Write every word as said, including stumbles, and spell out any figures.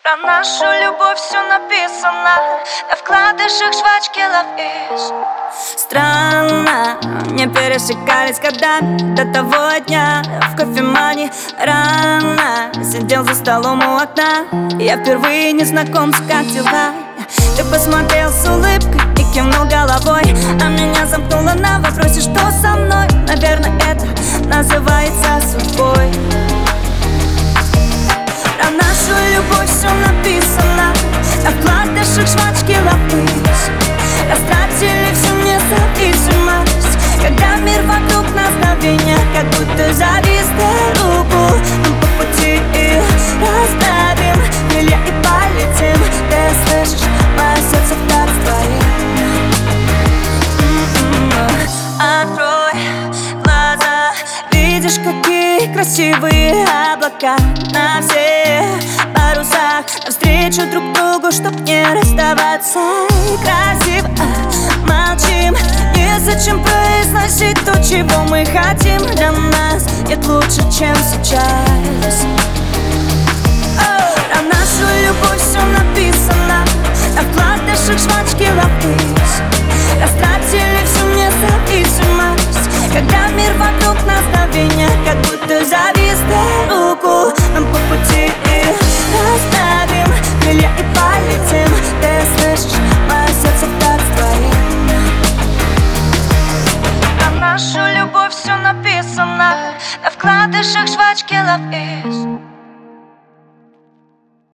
Про нашу любовь все написано, на вкладышах жвачки ловишь. Странно, не пересекались годами до того дня. В кофемане рано сидел за столом у окна. Я впервые незнакомца, как дела? Ты посмотрел с улыбкой и кивнул головой, а меня замкнуло на вопросе, что со мной. Наверное, это называется судьбой. Про нашу любовь все написано, на вкладышах жвачки ловишь. Растратили всю независимость, когда мир вокруг нас мгновенья как будто завис до руку. Мы по пути и расправим крылья и полетим. Ты слышишь, мое сердце вдали твоим. Открой глаза, видишь, какие красивые облака на всех парусах, навстречу друг другу, чтоб не расставаться. Красиво молчим, незачем произносить то, чего мы хотим. Для нас нет лучше, чем сейчас. Про нашу любовь все написано, на вкладышах жвачки ловишь. Растратили всю независимость, когда мир вокруг нас мгновенья как будто завис до руку. Мы по пути и расправим крылья и полетим.